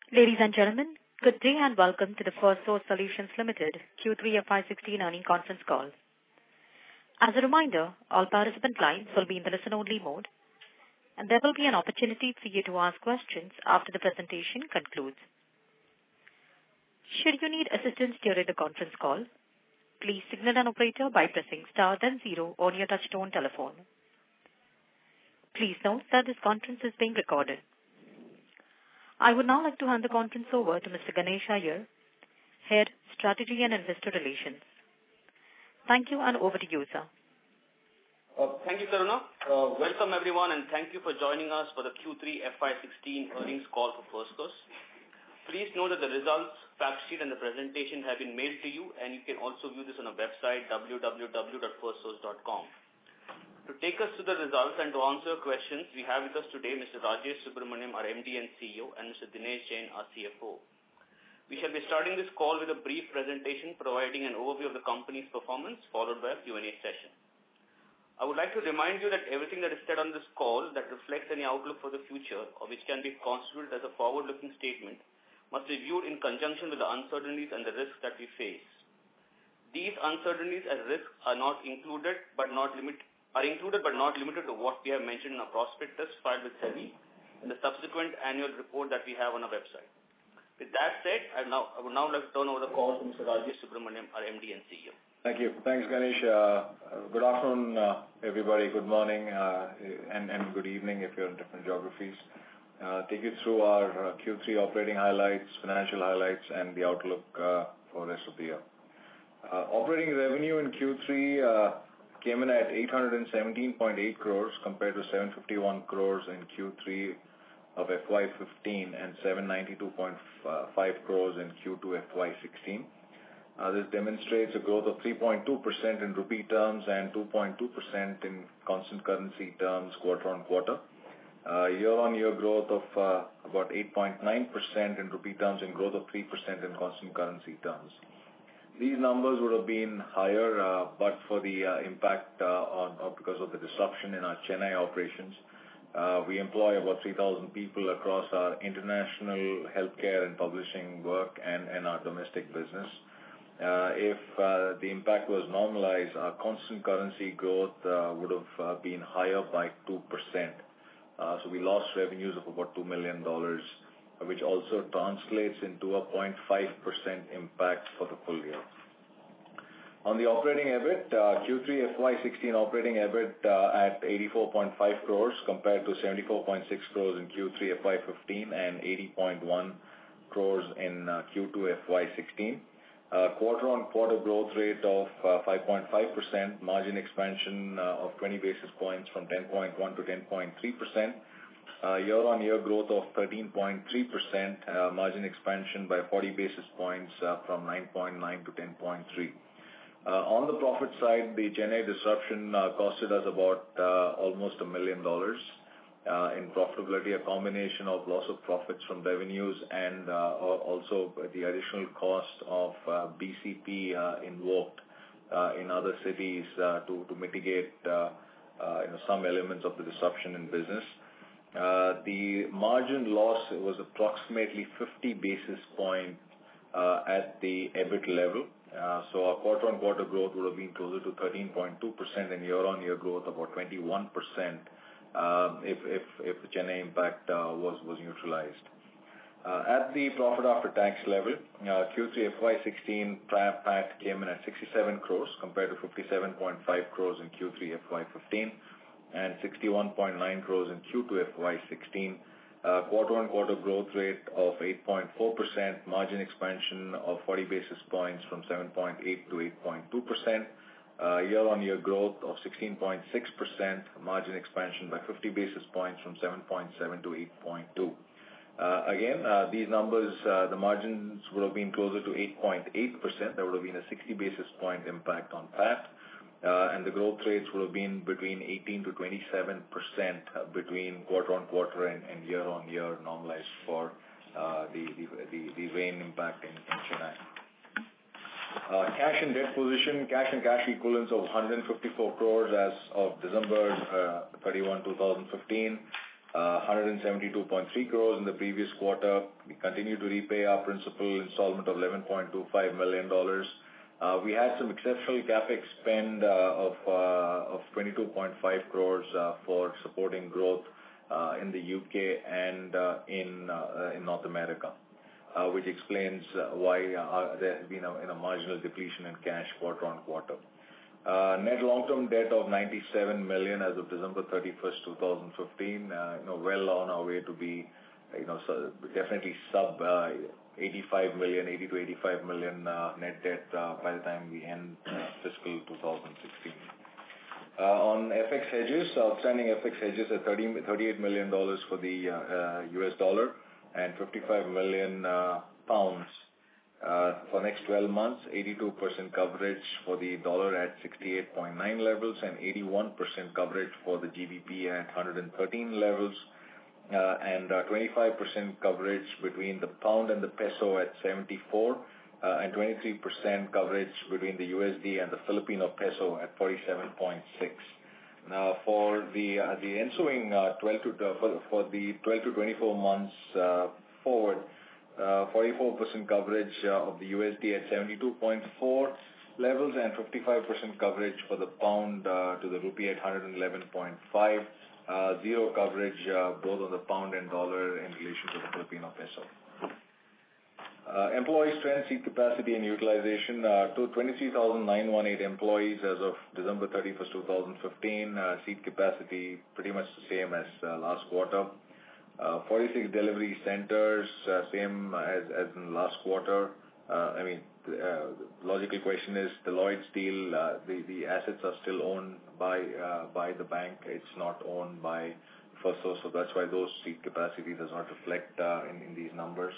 Ladies and gentlemen, good day and welcome to the Firstsource Solutions Limited Q3 FY16 earnings conference call. As a reminder, all participant lines will be in the listen-only mode, and there will be an opportunity for you to ask questions after the presentation concludes. Should you need assistance during the conference call, please signal an operator by pressing star then 0 on your touch-tone telephone. Please note that this conference is being recorded. I would now like to hand the conference over to Mr. Ganesh Iyer, Head, Strategy and Investor Relations. Thank you, and over to you, sir. Thank you, Karuna. Welcome, everyone, and thank you for joining us for the Q3 FY16 earnings call for Firstsource. Please note that the results, fact sheet, and the presentation have been mailed to you, and you can also view this on our website, www.firstsource.com. To take us through the results and to answer questions, we have with us today Mr. Rajesh Subramaniam, our MD and CEO, and Mr. Dinesh Jain, our CFO. We shall be starting this call with a brief presentation providing an overview of the company's performance, followed by a Q&A session. I would like to remind you that everything that is said on this call that reflects any outlook for the future or which can be constituted as a forward-looking statement must be viewed in conjunction with the uncertainties and the risks that we face. These uncertainties and risks are included but not limited to what we have mentioned in our prospectus filed with SEBI and the subsequent annual report that we have on our website. With that said, I would now like to turn over the call to Mr. Rajesh Subramaniam, our MD and CEO. Thank you. Thanks, Ganesh. Good afternoon, everybody. Good morning and good evening if you're in different geographies. Take you through our Q3 operating highlights, financial highlights, and the outlook for the rest of the year. Operating revenue in Q3 came in at 817.8 crores compared to 751 crores in Q3 of FY15 and 792.5 crores in Q2 FY16. This demonstrates a growth of 3.2% in rupee terms and 2.2% in constant currency terms quarter on quarter. Year-on-year growth of about 8.9% in rupee terms and growth of 3% in constant currency terms. These numbers would have been higher, but for the impact because of the disruption in our Chennai operations. We employ about 3,000 people across our international healthcare and publishing work and our domestic business. If the impact was normalized, our constant currency growth would have been higher by 2%. So we lost revenues of about $2 million, which also translates into a 0.5% impact for the full year. On the operating EBIT, Q3 FY16 operating EBIT at 84.5 crores compared to 74.6 crores in Q3 FY15 and 80.1 crores in Q2 FY16. Quarter-on-quarter growth rate of 5.5%, margin expansion of 20 basis points from 10.1 to 10.3%. Year-on-year growth of 13.3%, margin expansion by 40 basis points from 9.9 to 10.3. On the profit side, the Chennai disruption costed us about almost $1 million in profitability, a combination of loss of profits from revenues and also the additional cost of BCP invoked in other cities to mitigate some elements of the disruption in business. The margin loss was approximately 50 basis points at the EBIT level. So our quarter-on-quarter growth would have been closer to 13.2% and year-on-year growth about 21% if the Chennai impact was neutralized. At the profit after tax level, Q3 FY16 PAT came in at 67 crores compared to 57.5 crores in Q3 FY15 and 61.9 crores in Q2 FY16. Quarter-on-quarter growth rate of 8.4%, margin expansion of 40 basis points from 7.8 to 8.2%. Year-on-year growth of 16.6%, margin expansion by 50 basis points from 7.7 to 8.2. Again, these numbers, the margins would have been closer to 8.8%. There would have been a 60 basis point impact on PAT. And the growth rates would have been between 18 to 27% between quarter-on-quarter and year-on-year normalized for the rain impact in Chennai. Cash and debt position, cash and cash equivalents of 154 crores as of December 31, 2015. 172.3 crores in the previous quarter. We continue to repay our principal installment of $11.25 million. We had some exceptional capex spend of 22.5 crores for supporting growth in the UK and in North America, which explains why there has been a marginal depletion in cash quarter on quarter. Net long-term debt of 97 million as of December 31st, 2015. Well on our way to be, definitely sub 85 million, 80 to 85 million net debt by the time we end fiscal 2016. On FX hedges, outstanding FX hedges at $38 million for the US dollar and 55 million pounds for next 12 months, 82% coverage for the dollar at 68.9 levels and 81% coverage for the GBP at 113 levels, and 25% coverage between the pound and the peso at 74, and 23% coverage between the USD and the Filipino peso at 47.6. Now, for the ensuing 12 to 24 months forward, 44% coverage of the USD at 72.4 levels and 55% coverage for the pound to the rupee at 111.5. Zero coverage both on the pound and dollar in relation to the Filipino peso. Employee strength, seat capacity and utilization to 23,918 employees as of December 31st, 2015. Seat capacity pretty much the same as last quarter. 46 delivery centers, same as in last quarter. Logical question is the Lloyd's deal, the assets are still owned by the bank. It's not owned by Firstsource, so that's why those seat capacity does not reflect in these numbers.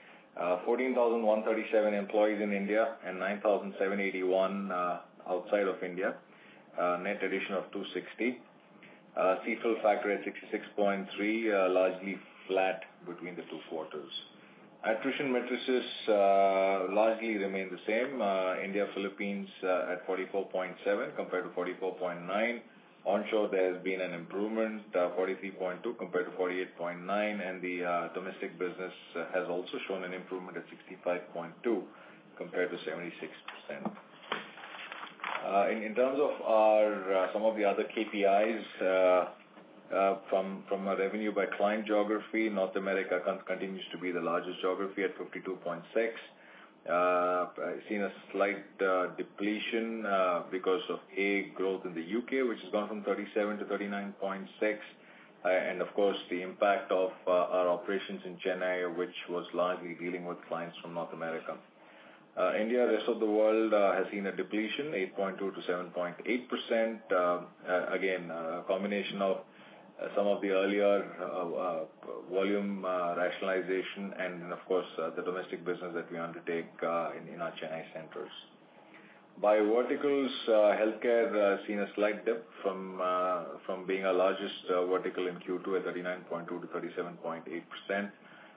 14,137 employees in India and 9,781 outside of India. Net addition of 260. Seat fill factor at 66.3, largely flat between the two quarters. Attrition matrices largely remain the same. India, Philippines at 44.7 compared to 44.9. Onshore there has been an improvement, 43.2 compared to 48.9, and the domestic business has also shown an improvement at 65.2 compared to 76%. In terms of our some of the other KPIs from a revenue by client geography, North America continues to be the largest geography at 52.6. Seen a slight depletion because of growth in the UK, which has gone from 37 to 39.6, and of course the impact of our operations in Chennai, which was largely dealing with clients from North America. India, rest of the world has seen a depletion, 8.2 to 7.8%. Again, a combination of some of the earlier volume rationalization and of course the domestic business that we undertake in our Chennai centers. By verticals, healthcare seen a slight dip from being our largest vertical in Q2 at 39.2 to 37.8%.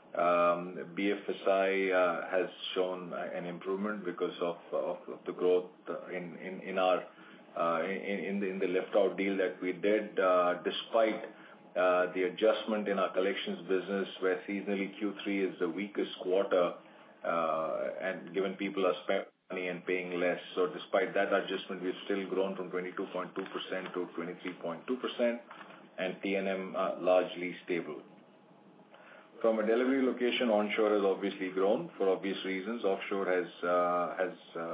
BFSI has shown an improvement because of the growth in our in the left out deal that we did, despite the adjustment in our collections business where seasonally Q3 is the weakest quarter, and given people are spending money and paying less. So despite that adjustment, we've still grown from 22.2% to 23.2%, and T&M largely stable. From a delivery location, onshore has obviously grown for obvious reasons. Offshore has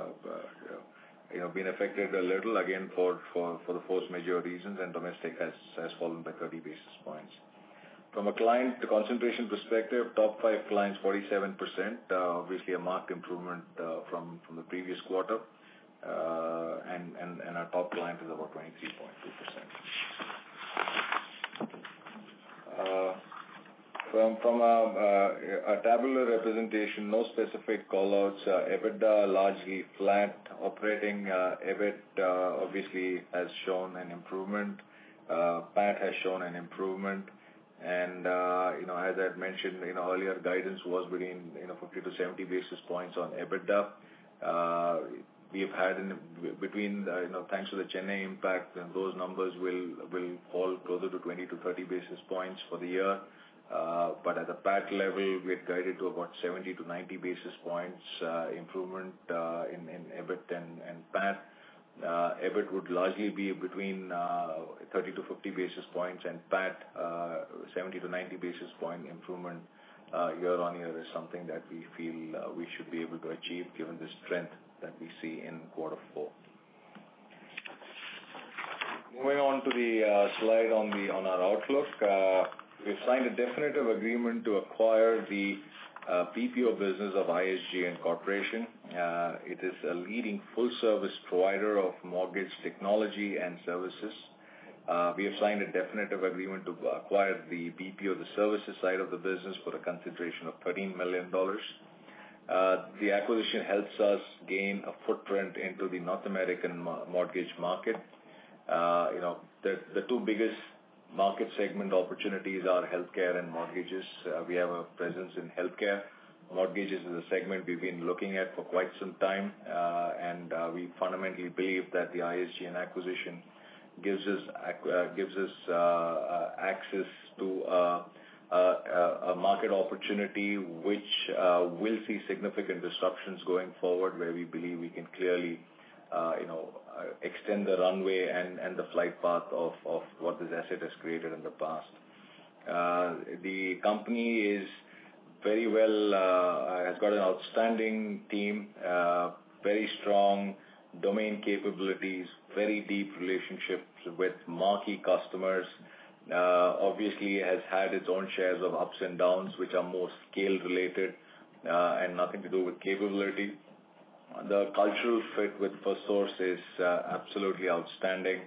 been affected a little again for the force majeure reasons, and domestic has fallen by 30 basis points. From a client concentration perspective, top 5 clients 47%, obviously a marked improvement from the previous quarter, and our top client is about 23.2%. From a tabular representation, no specific call-outs. EBITDA largely flat. Operating EBIT obviously has shown an improvement. PAT has shown an improvement. And, as I had mentioned, earlier guidance was between 50 to 70 basis points on EBITDA. we've had between, thanks to the Chennai impact, and those numbers will fall closer to 20 to 30 basis points for the year. But at the PAT level, we had guided to about 70 to 90 basis points improvement in EBIT and PAT. EBIT would largely be between 30 to 50 basis points, and PAT 70 to 90 basis point improvement year on year is something that we feel we should be able to achieve given the strength that we see in quarter four. Moving on to the slide on our outlook, we've signed a definitive agreement to acquire the BPO business of ISGN Corporation. It is a leading full-service provider of mortgage technology and services. We have signed a definitive agreement to acquire the BPO, the services side of the business, for a consideration of $13 million. The acquisition helps us gain a footprint into the North American mortgage market. The two biggest market segment opportunities are healthcare and mortgages. We have a presence in healthcare. Mortgages is a segment we've been looking at for quite some time, and we fundamentally believe that the ISGN acquisition gives us access to a market opportunity which will see significant disruptions going forward, where we believe we can clearly extend the runway and the flight path of what this asset has created in the past. The company is very well, has got an outstanding team, very strong domain capabilities, very deep relationships with marquee customers. Obviously has had its own shares of ups and downs, which are more scale related and nothing to do with capability. The cultural fit with FirstSource is absolutely outstanding.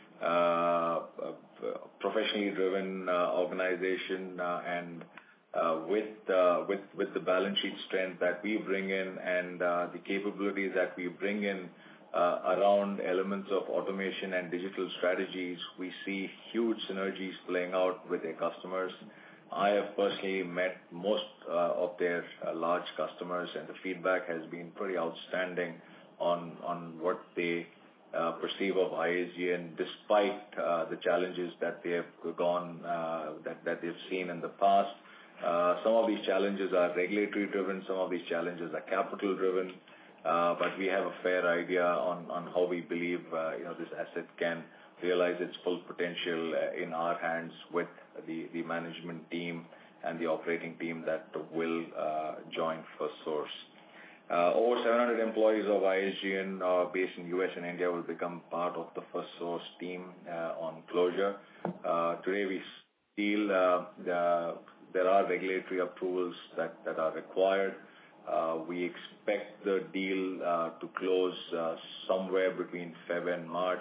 Professionally driven organization, and with the balance sheet strength that we bring in and the capabilities that we bring in around elements of automation and digital strategies, we see huge synergies playing out with their customers. I have personally met most of their large customers, and the feedback has been pretty outstanding on what they perceive of ISGN, despite the challenges that they have that they've seen in the past. Some of these challenges are regulatory driven, some of these challenges are capital driven, but we have a fair idea on how we believe this asset can realize its full potential in our hands with the management team and the operating team that will join FirstSource. Over 700 employees of ISGN based in US and India will become part of the FirstSource team on closure. Today we feel there are regulatory approvals that are required. We expect the deal to close somewhere between Feb and March.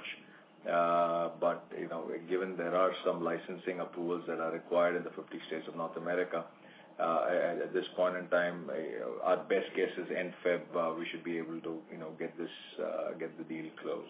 But given there are some licensing approvals that are required in the 50 states of North America, at this point in time, our best guess is end Feb. We should be able to get the deal closed.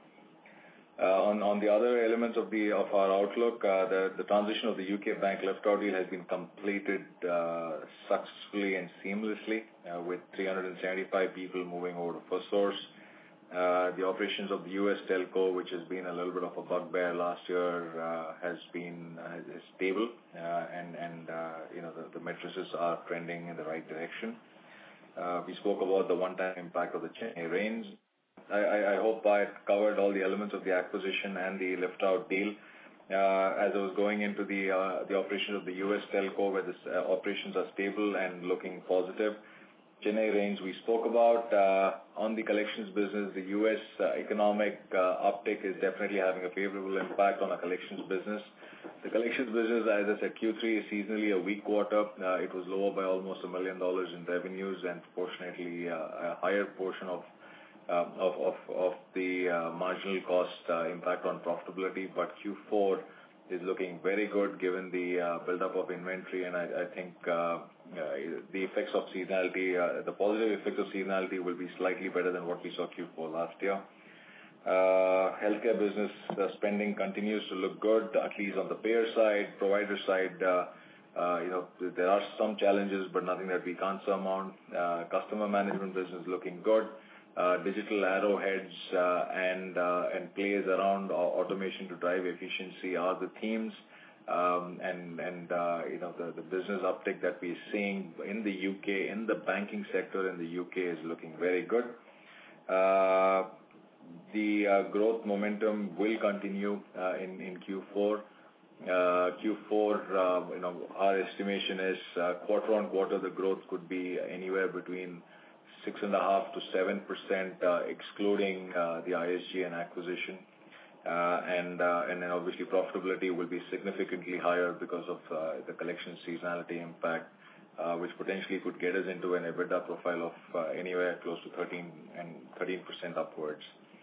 On the other elements of our outlook, the transition of the UK bank left-out deal has been completed successfully and seamlessly, with 375 people moving over to FirstSource. The operations of the US telco, which has been a little bit of a bugbear last year, is stable, and the matrices are trending in the right direction. We spoke about the one-time impact of the Chennai rains. I hope I covered all the elements of the acquisition and the lift-out deal. As I was going into the operations of the US telco, where the operations are stable and looking positive. Chennai rains we spoke about. On the collections business, the US economic uptick is definitely having a favorable impact on our collections business. The collections business, as I said, Q3 is seasonally a weak quarter. It was lower by almost $1 million in revenues, and fortunately a higher portion of the marginal cost impact on profitability. But Q4 is looking very good given the buildup of inventory, and I think the effects of seasonality, the positive effects of seasonality will be slightly better than what we saw Q4 last year. Healthcare business spending continues to look good, at least on the payer side. Provider side, there are some challenges, but nothing that we can't surmount. Customer management business looking good. digital arrowheads and plays around automation to drive efficiency are the themes. The business uptick that we're seeing in the UK, in the banking sector in the UK is looking very good. The growth momentum will continue in Q4. Our estimation is quarter on quarter the growth could be anywhere between 6.5% to 7%, excluding the ISGN acquisition. And then obviously profitability will be significantly higher because of the collection seasonality impact, which potentially could get us into an EBITDA profile of anywhere close to 13% upwards.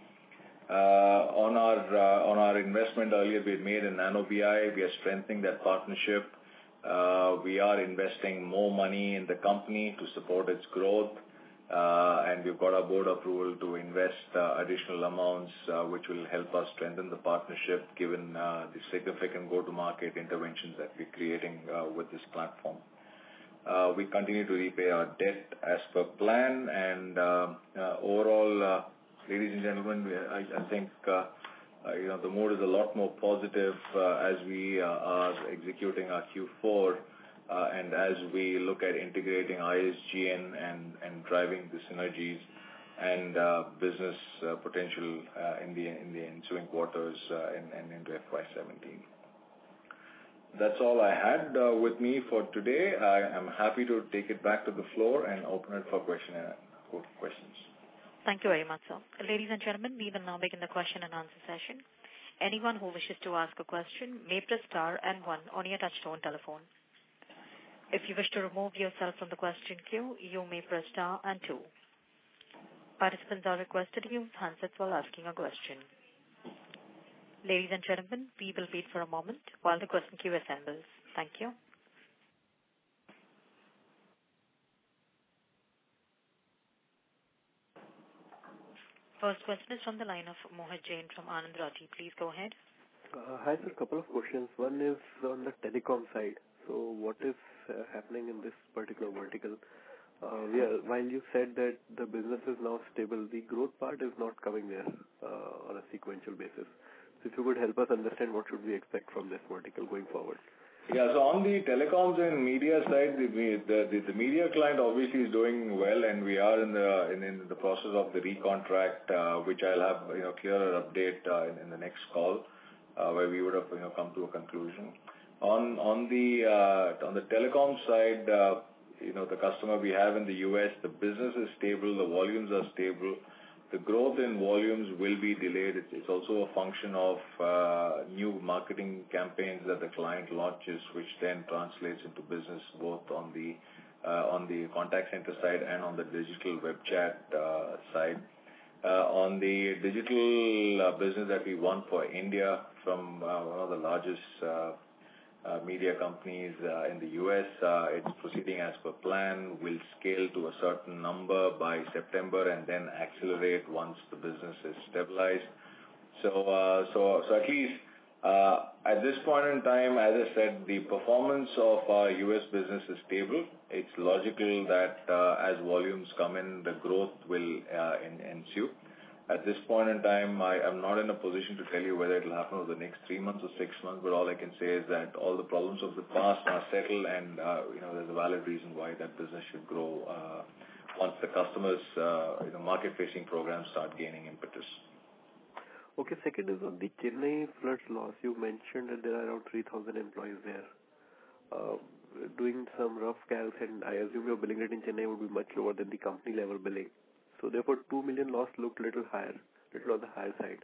On our investment earlier we had made in NanoBI, we are strengthening that partnership. We are investing more money in the company to support its growth. And we've got our board approval to invest additional amounts, which will help us strengthen the partnership given the significant go-to-market interventions that we're creating with this platform. We continue to repay our debt as per plan, and overall, ladies and gentlemen, I think the mood is a lot more positive as we are executing our Q4. And as we look at integrating ISGN and driving the synergies and business potential in the ensuing quarters and into FY17. That's all I had with me for today. I am happy to take it back to the floor and open it for questions. Thank you very much, sir. Ladies and gentlemen, we will now begin the question and answer session. Anyone who wishes to ask a question may press star and 1 on your touchtone telephone. If you wish to remove yourself from the question queue, you may press star and 2. Participants are requested to use handsets while asking a question. Ladies and gentlemen, we will wait for a moment while the question queue assembles. Thank you. First question is from the line of Mohit Jain from Anand Rathi. Please go ahead. Hi, sir. A couple of questions. One is on the telecom side. So what is happening in this particular vertical? While you said that the business is now stable, the growth part is not coming there on a sequential basis. So if you could help us understand what should we expect from this vertical going forward. Yeah, so on the telecoms and media side, the media client obviously is doing well, and we are in the process of the recontract, which I'll have clearer update in the next call, where we would have come to a conclusion. On the telecom side, the customer we have in the US, the business is stable, the volumes are stable. The growth in volumes will be delayed. It's also a function of new marketing campaigns that the client launches, which then translates into business both on the contact center side and on the digital web chat side. On the digital business that we won for India from one of the largest media companies in the US, it's proceeding as per plan. We'll scale to a certain number by September and then accelerate once the business is stabilized. So at least at this point in time, as I said, the performance of our US business is stable. It's logical that as volumes come in, the growth will ensue. At this point in time, I am not in a position to tell you whether it will happen over the next 3 months or 6 months, but all I can say is that all the problems of the past are settled, and there's a valid reason why that business should grow once the customers' market-facing programs start gaining impetus. Okay, second is on the Chennai floods loss. You mentioned that there are around 3,000 employees there. Doing some rough calcs, and I assume your billing rate in Chennai would be much lower than the company level billing. So therefore, 2 million loss looked little on the higher side.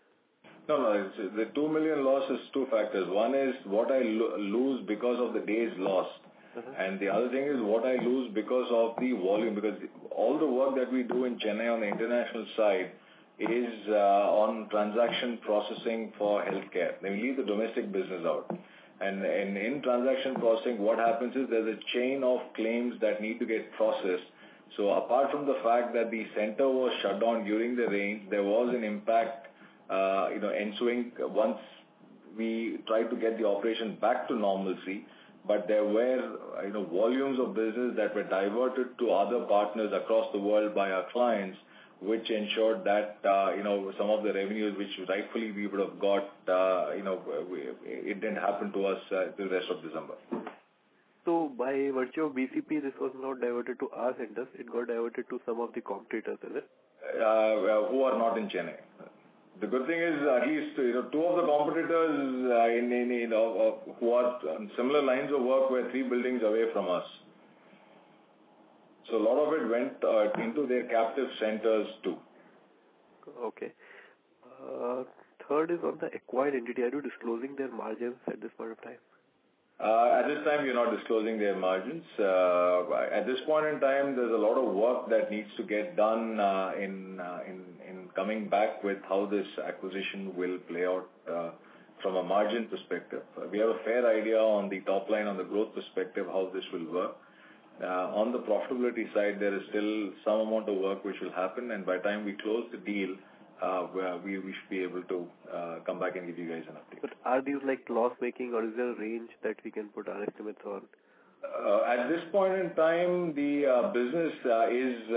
No, the 2 million loss is 2 factors. One is what I lose because of the days lost. And the other thing is what I lose because of the volume, because all the work that we do in Chennai on the international side is on transaction processing for healthcare. Then we leave the domestic business out. And in transaction processing, what happens is there's a chain of claims that need to get processed. So apart from the fact that the center was shut down during the rain, there was an impact, ensuing once we tried to get the operation back to normalcy. But there were, volumes of business that were diverted to other partners across the world by our clients, which ensured that, some of the revenues which rightfully we would have got, it didn't happen to us the rest of December. So by virtue of BCP, this was not diverted to our centers, it got diverted to some of the competitors, is it? Who are not in Chennai. The good thing is at least, two of the competitors who are on similar lines of work were 3 buildings away from us. So a lot of it went into their captive centers too. Okay. Third is on the acquired entity. Are you disclosing their margins at this point of time? At this time, we're not disclosing their margins. At this point in time, there's a lot of work that needs to get done in coming back with how this acquisition will play out from a margin perspective. We have a fair idea on the top line, on the growth perspective, how this will work. On the profitability side, there is still some amount of work which will happen, and by the time we close the deal, we should be able to come back and give you guys an update. But are these like loss-making, or is there a range that we can put our estimates on? At this point in time, the business is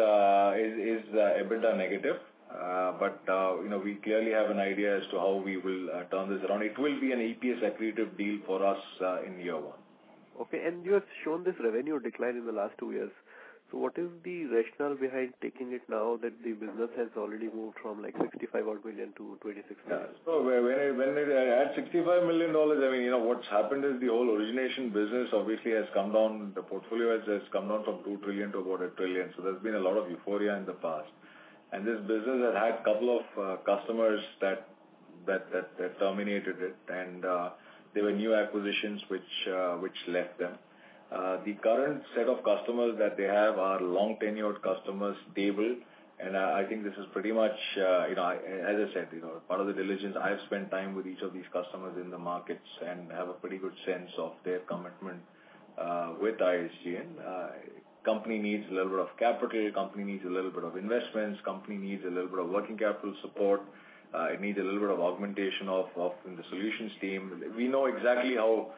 EBITDA negative, but we clearly have an idea as to how we will turn this around. It will be an EPS accretive deal for us in year 1. Okay, and you have shown this revenue decline in the last 2 years. So what is the rationale behind taking it now that the business has already moved from like 65 odd million to 26 million? Yeah. So when it at $65 million, what's happened is the whole origination business obviously has come down. The portfolio has come down from 2 trillion to about 1 trillion. So there's been a lot of euphoria in the past. And this business has had a couple of customers that terminated it, and there were new acquisitions which left them. The current set of customers that they have are long tenured customers, stable, and I think this is pretty much, as I said, part of the diligence. I've spent time with each of these customers in the markets and have a pretty good sense of their commitment with ISGN. Company needs a little bit of capital, company needs a little bit of investments, company needs a little bit of working capital support. It needs a little bit of augmentation in the solutions team. We know exactly how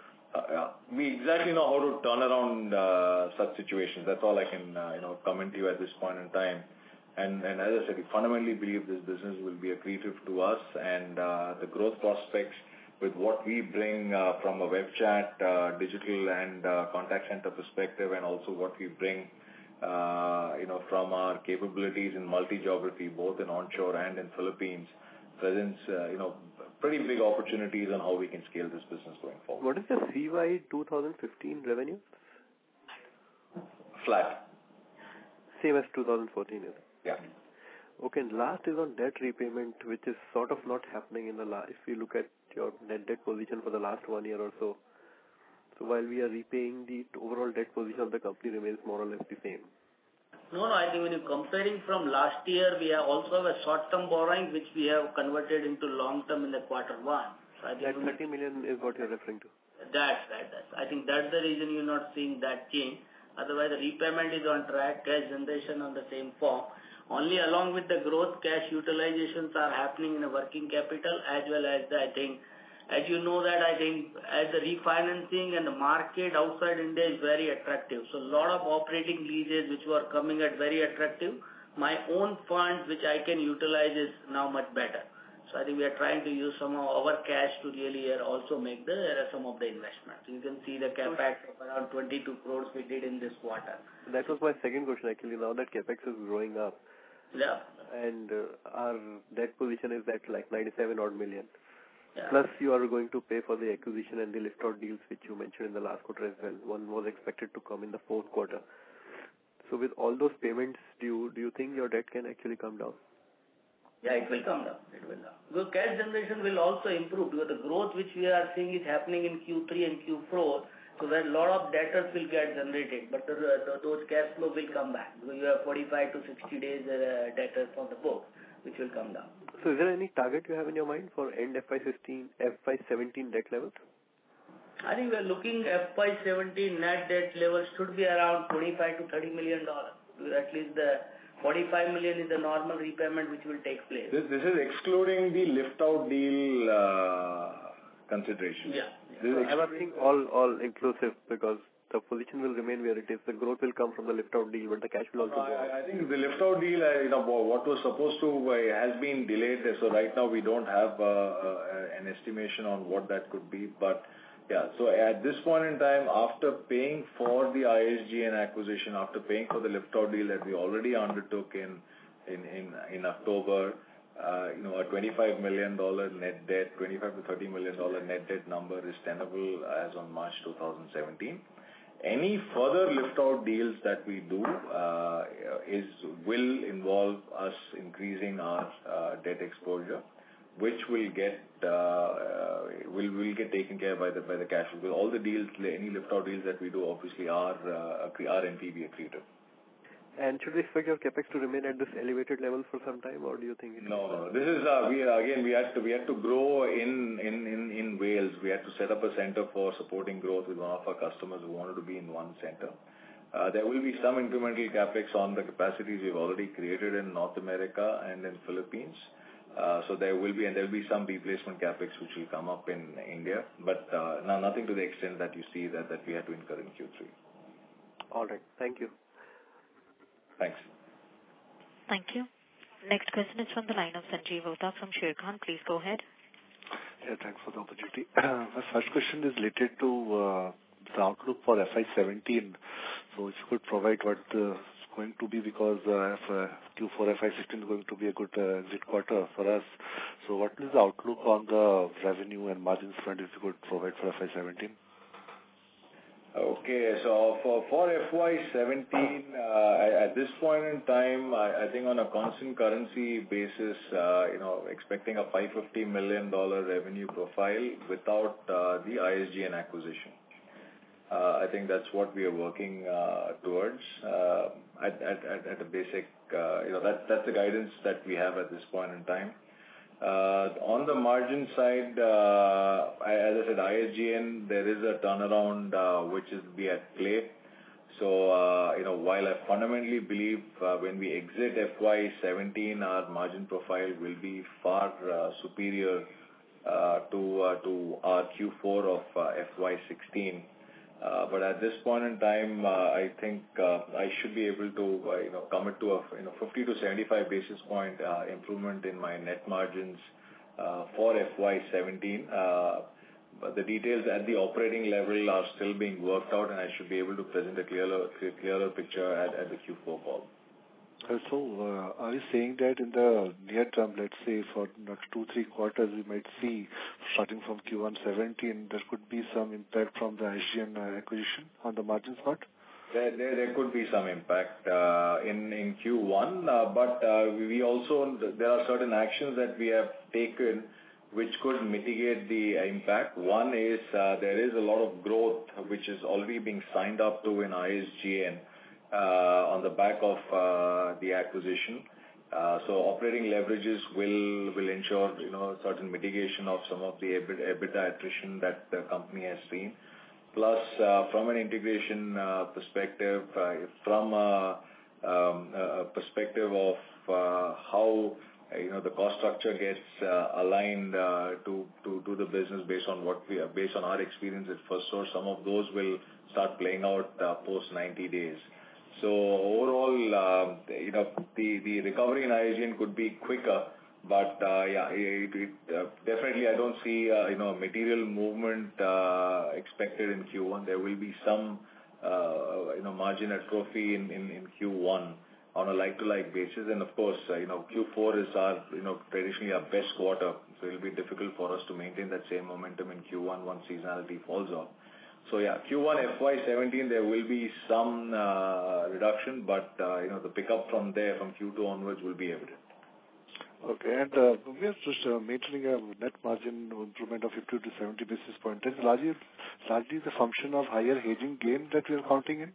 to turn around such situations. That's all I can comment to you at this point in time. And as I said, we fundamentally believe this business will be accretive to us, and the growth prospects with what we bring from a web chat, digital and contact center perspective, and also what we bring from our capabilities in multi-geography, both in onshore and in Philippines, presents pretty big opportunities on how we can scale this business going forward. What is the CY 2015 revenue? Flat. Same as 2014, is it? Yeah. Okay, and last is on debt repayment, which is sort of not happening in the if you look at your net debt position for the last 1 year or so. So while we are repaying, the overall debt position of the company remains more or less the same. No, I think when you're comparing from last year, we have also have a short-term borrowing which we have converted into long-term in the quarter 1. So I think that 30 million is what you're referring to. That's right. I think that's the reason you're not seeing that change. Otherwise, the repayment is on track, cash generation on the same form. Only along with the growth, cash utilizations are happening in the working capital, as well as as you know that I think as the refinancing and the market outside India is very attractive. So a lot of operating leases which were coming at very attractive. My own funds which I can utilize is now much better. So I think we are trying to use some of our cash to really also make some of the investments. You can see the capex of around 22 crores we did in this quarter. That was my second question actually. Now that capex is growing up, yeah, and our debt position is at like 97 odd million. Yeah. Plus you are going to pay for the acquisition and the lift-out deals which you mentioned in the last quarter as well. One was expected to come in the fourth quarter. So with all those payments, do you think your debt can actually come down? Yeah, it will come down. Because cash generation will also improve because the growth which we are seeing is happening in Q3 and Q4. So where a lot of debtors will get generated, but those cash flow will come back because you have 45 to 60 days debtors on the book, which will come down. So is there any target you have in your mind for end FY17 debt levels? I think we are looking FY17 net debt levels should be around $25 to $30 million. At least the 45 million is the normal repayment which will take place. This is excluding the lift-out deal consideration. Yeah. I'm asking all inclusive because the position will remain where it is. The growth will come from the lift-out deal, but the cash will also go up. I think the lift-out deal, what was supposed to has been delayed. So right now we don't have an estimation on what that could be. But yeah, so at this point in time, after paying for the ISGN acquisition, after paying for the lift-out deal that we already undertook in October, a $25 million net debt, $25 to $30 million net debt number is tenable as on March 2017. Any further lift-out deals that we do will involve us increasing our debt exposure, which will get taken care by the cash flow. All the deals, any lift-out deals that we do, obviously are NPV accretive. And should we expect your capex to remain at this elevated level for some time, or do you think? No. This is we had to grow in Wales. We had to set up a center for supporting growth with one of our customers who wanted to be in one center. There will be some incremental capex on the capacities we've already created in North America and in Philippines. So there will be some replacement capex which will come up in India, but nothing to the extent that you see that we had to incur in Q3. All right. Thank you. Thanks. Thank you. Next question is from the line of Sanjeev Ota from Sharekhan. Please go ahead. Yeah, thanks for the opportunity. My first question is related to the outlook for FY17. So if you could provide what is going to be, because Q4 FY16 is going to be a good exit quarter for us. So what is the outlook on the revenue and margins front if you could provide for FY17? Okay, so for FY17, at this point in time, I think on a constant currency basis, expecting a $550 million revenue profile without the ISGN acquisition. I think that's what we are working towards at a basic. That's the guidance that we have at this point in time. On the margin side, as I said, ISGN, there is a turnaround which is be at play. So, while I fundamentally believe when we exit FY17, our margin profile will be far superior to our Q4 of FY16. But at this point in time, I think I should be able to commit to a 50 to 75 basis point improvement in my net margins for FY17. But the details at the operating level are still being worked out, and I should be able to present a clearer picture at the Q4 call. So, are you saying that in the near term, let's say for next 2-3 quarters, we might see, starting from Q1 17, there could be some impact from the ISGN acquisition on the margins part? There could be some impact in Q1, but we also, there are certain actions that we have taken which could mitigate the impact. One is there is a lot of growth which is already being signed up to in ISGN. On the back of the acquisition. So operating leverages will ensure, certain mitigation of some of the EBITDA attrition that the company has seen. Plus, from an integration perspective, from a perspective of how the cost structure gets aligned to the business based on our experience at FirstSource, some of those will start playing out post 90 days. So overall, the recovery in ISGN could be quicker, but definitely I don't see material movement expected in Q1. There will be some margin atrophy in Q1 on a like-to-like basis, and of course, Q4 is our traditionally our best quarter, so it will be difficult for us to maintain that same momentum in Q1 once seasonality falls off. So Q1 FY17 there will be some reduction, but the pickup from there from Q2 onwards will be evident. Okay, and we are just maintaining a net margin improvement of 50 to 70 basis points. Is largely the function of higher hedging gain that we are counting in?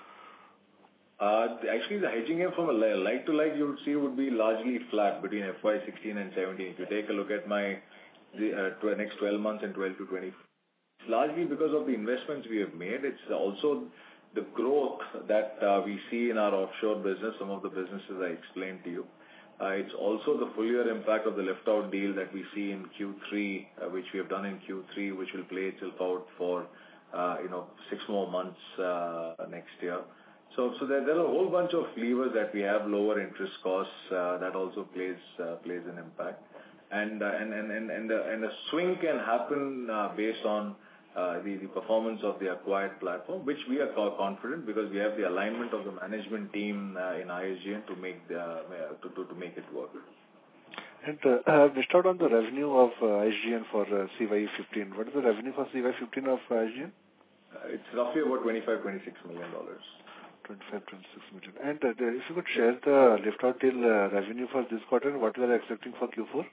Actually, the hedging gain from a like-to-like you would see would be largely flat between FY16 and 17. If you take a look at the next 12 months and 12 to 20. Largely because of the investments we have made. It's also the growth that we see in our offshore business, some of the businesses I explained to you. It's also the full year impact of the lift-out deal that we see in Q3, which we have done in Q3, which will play itself out for 6 more months next year. So there are a whole bunch of levers that we have. Lower interest costs that also plays an impact, and a swing can happen based on the performance of the acquired platform, which we are confident because we have the alignment of the management team in ISGN to make it work. And I missed out on the revenue of ISGN for CY15. What is the revenue for CY15 of ISGN? It's roughly about $25-26 million. 25-26 million. And if you could share the lift-out deal revenue for this quarter, what we are expecting for Q4?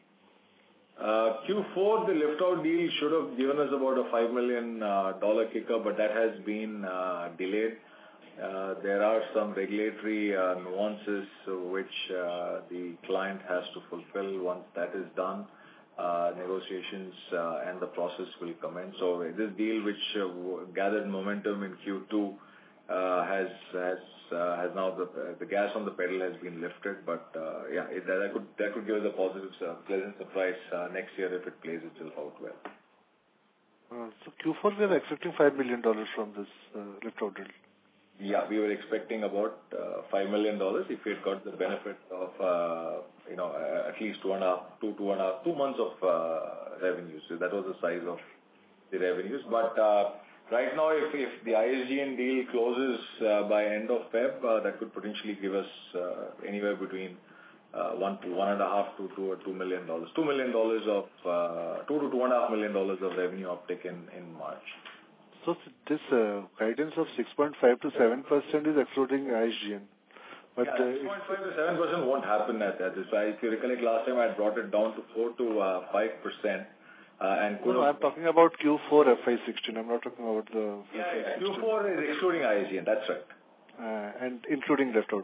Q4, the lift-out deal should have given us about a $5 million kicker, but that has been delayed. There are some regulatory nuances which the client has to fulfill. Once that is done, negotiations and the process will commence. So this deal, which gathered momentum in Q2, has now the gas on the pedal has been lifted. But that could give us a positive, pleasant surprise next year if it plays itself out well. So Q4 we are expecting $5 million from this lift-out deal. Yeah, we were expecting about $5 million if we had got the benefit of at least 2 months of revenues. So that was the size of the revenues. But right now, if the ISGN deal closes by end of Feb, that could potentially give us anywhere between $1 to $1.5 to $2 million. $2 million of $2 to $2.5 million of revenue uptick in March. So this guidance of 6.5 to 7% is excluding ISGN. But 6.5 to 7% won't happen at that. If you recollect, last time I brought it down to 4 to 5%. No, I'm talking about Q4 FY16. I'm not talking about the... Q4 is excluding ISGN, that's right. And including lift-out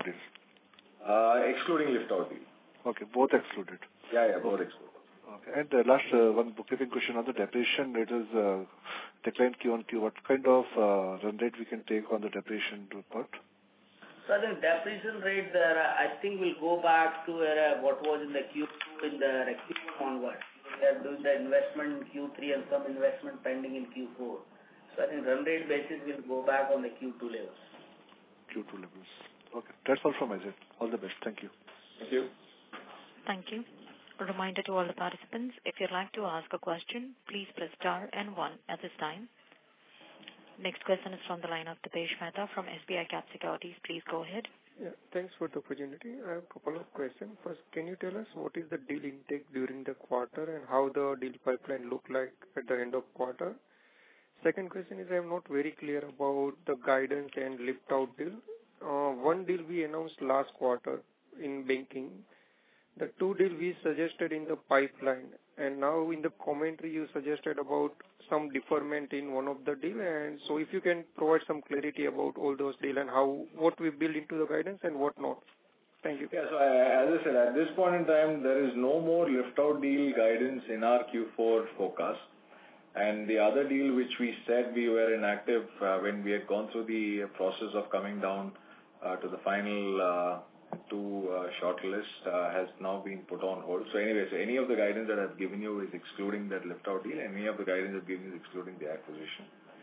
deals? Excluding lift-out deal. Okay, both excluded. Yeah, both excluded. Okay. And last one bookkeeping question on the depreciation. It is declined Q on Q. What kind of run rate we can take on the depreciation report? So I think depreciation rate there, I think will go back to what was in the Q2 in the Q1 onward. We are doing the investment in Q3 and some investment pending in Q4. So I think run rate basis will go back on the Q2 levels. Q2 levels. Okay. That's all from my side. All the best. Thank you. Thank you. Thank you. A reminder to all the participants, if you'd like to ask a question, please press star and 1 at this time. Next question is from the line of Dipesh Mehta from SBI Cap Securities. Please go ahead. Yeah, thanks for the opportunity. I have a couple of questions. First, can you tell us what is the deal intake during the quarter and how the deal pipeline look like at the end of quarter? Second question is I am not very clear about the guidance and lift-out deal. One deal we announced last quarter in banking. The 2 deal we suggested in the pipeline, and now in the commentary you suggested about some deferment in one of the deal. And so if you can provide some clarity about all those deals and what we build into the guidance and what not. Thank you. Yeah, so as I said, at this point in time, there is no more lift-out deal guidance in our Q4 forecast. And the other deal which we said we were inactive when we had gone through the process of coming down to the final 2 shortlist has now been put on hold. So anyway, any of the guidance that I've given you is excluding that lift-out deal, and any of the guidance I've given is excluding the acquisition.